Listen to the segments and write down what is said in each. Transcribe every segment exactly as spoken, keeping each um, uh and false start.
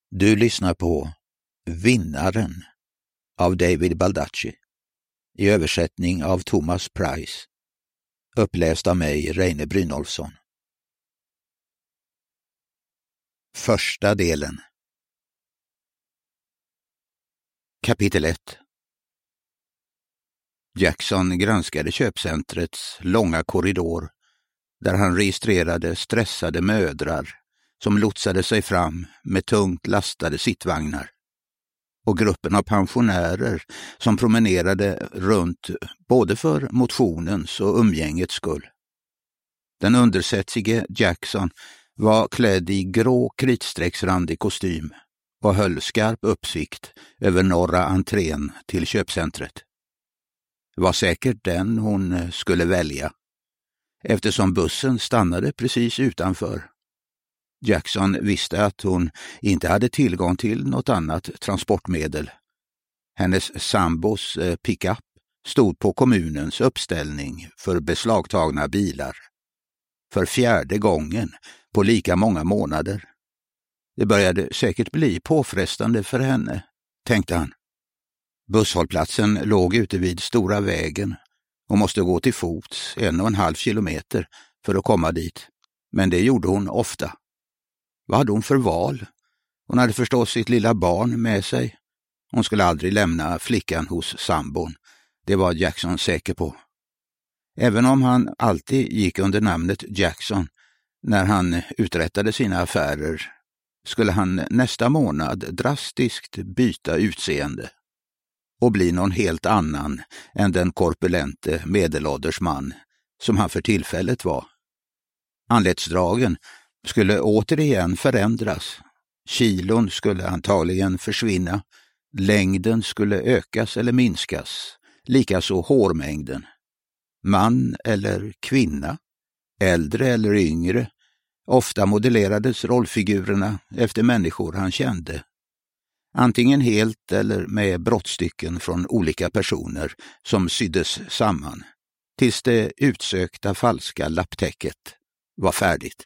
Du lyssnar på Vinnaren av David Baldacci i översättning av Thomas Price, uppläst av mig, Reine Brynolfsson. Första delen. Kapitel ett. Jackson granskade köpcentrets långa korridor där han registrerade stressade mödrar som lotsade sig fram med tungt lastade sittvagnar, och gruppen av pensionärer som promenerade runt både för motionens och umgängets skull. Den undersättsige Jackson var klädd i grå kritstrecksrandig kostym och höll skarp uppsikt över norra entrén till köpcentret. Det var säkert den hon skulle välja, eftersom bussen stannade precis utanför. Jackson visste att hon inte hade tillgång till något annat transportmedel. Hennes sambos pickup stod på kommunens uppställning för beslagtagna bilar. För fjärde gången på lika många månader. Det började säkert bli påfrestande för henne, tänkte han. Busshållplatsen låg ute vid stora vägen och måste gå till fots en och en halv kilometer för att komma dit. Men det gjorde hon ofta. Vad hade hon för val? Hon hade förstås sitt lilla barn med sig. Hon skulle aldrig lämna flickan hos sambon. Det var Jackson säker på. Även om han alltid gick under namnet Jackson när han uträttade sina affärer, skulle han nästa månad drastiskt byta utseende och bli någon helt annan än den korpulente medelålders man som han för tillfället var. Anletsdragen skulle återigen förändras. Kilon skulle antagligen försvinna. Längden skulle ökas eller minskas. Likaså hårmängden. Man eller kvinna, äldre eller yngre. Ofta modellerades rollfigurerna efter människor han kände. Antingen helt eller med brottstycken från olika personer som syddes samman tills det utsökta falska lapptäcket var färdigt.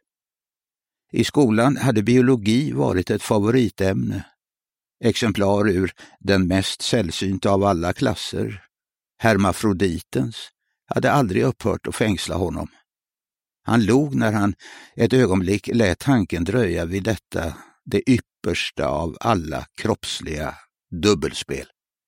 I skolan hade biologi varit ett favoritämne. Exemplar ur den mest sällsynta av alla klasser, hermafroditens, hade aldrig upphört att fängsla honom. Han log när han ett ögonblick lät tanken dröja vid detta, det yppersta av alla kroppsliga dubbelspel.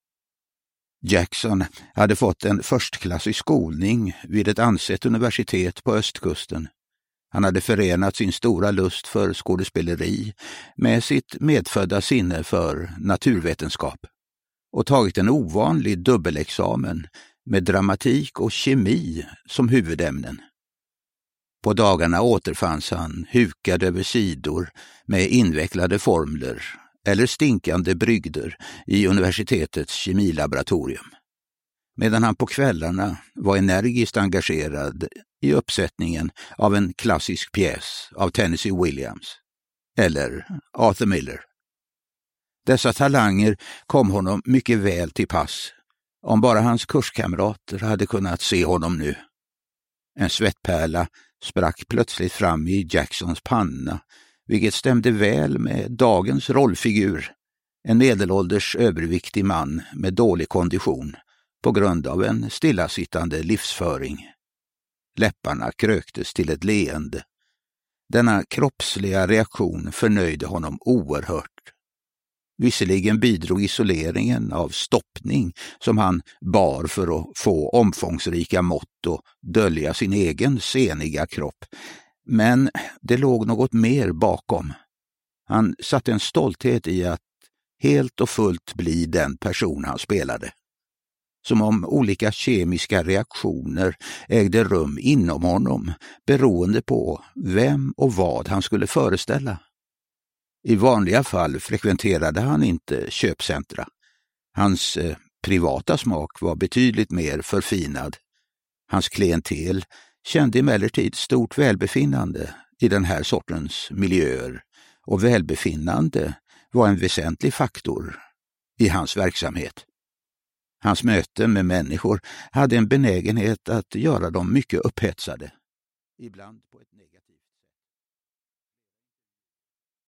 Jackson hade fått en förstklassig skolning vid ett ansett universitet på östkusten. Han hade förenat sin stora lust för skådespeleri med sitt medfödda sinne för naturvetenskap och tagit en ovanlig dubbelexamen med dramatik och kemi som huvudämnen. På dagarna återfanns han hukad över sidor med invecklade formler eller stinkande brygder i universitetets kemilaboratorium, medan han på kvällarna var energiskt engagerad i uppsättningen av en klassisk pjäs av Tennessee Williams eller Arthur Miller. Dessa talanger kom honom mycket väl till pass, om bara hans kurskamrater hade kunnat se honom nu. En svettpärla sprack plötsligt fram i Jacksons panna, vilket stämde väl med dagens rollfigur, en medelålders överviktig man med dålig kondition på grund av en stillasittande livsföring. Läpparna kröktes till ett leende. Denna kroppsliga reaktion förnöjde honom oerhört. Visserligen bidrog isoleringen av stoppning som han bar för att få omfångsrika mått och dölja sin egen seniga kropp, men det låg något mer bakom. Han satte en stolthet i att helt och fullt bli den person han spelade. Som om olika kemiska reaktioner ägde rum inom honom beroende på vem och vad han skulle föreställa. I vanliga fall frekventerade han inte köpcentra. Hans eh, privata smak var betydligt mer förfinad. Hans klientel kände emellertid stort välbefinnande i den här sortens miljöer, och välbefinnande var en väsentlig faktor i hans verksamhet. Hans möten med människor hade en benägenhet att göra dem mycket upphetsade. Ibland på ett negativt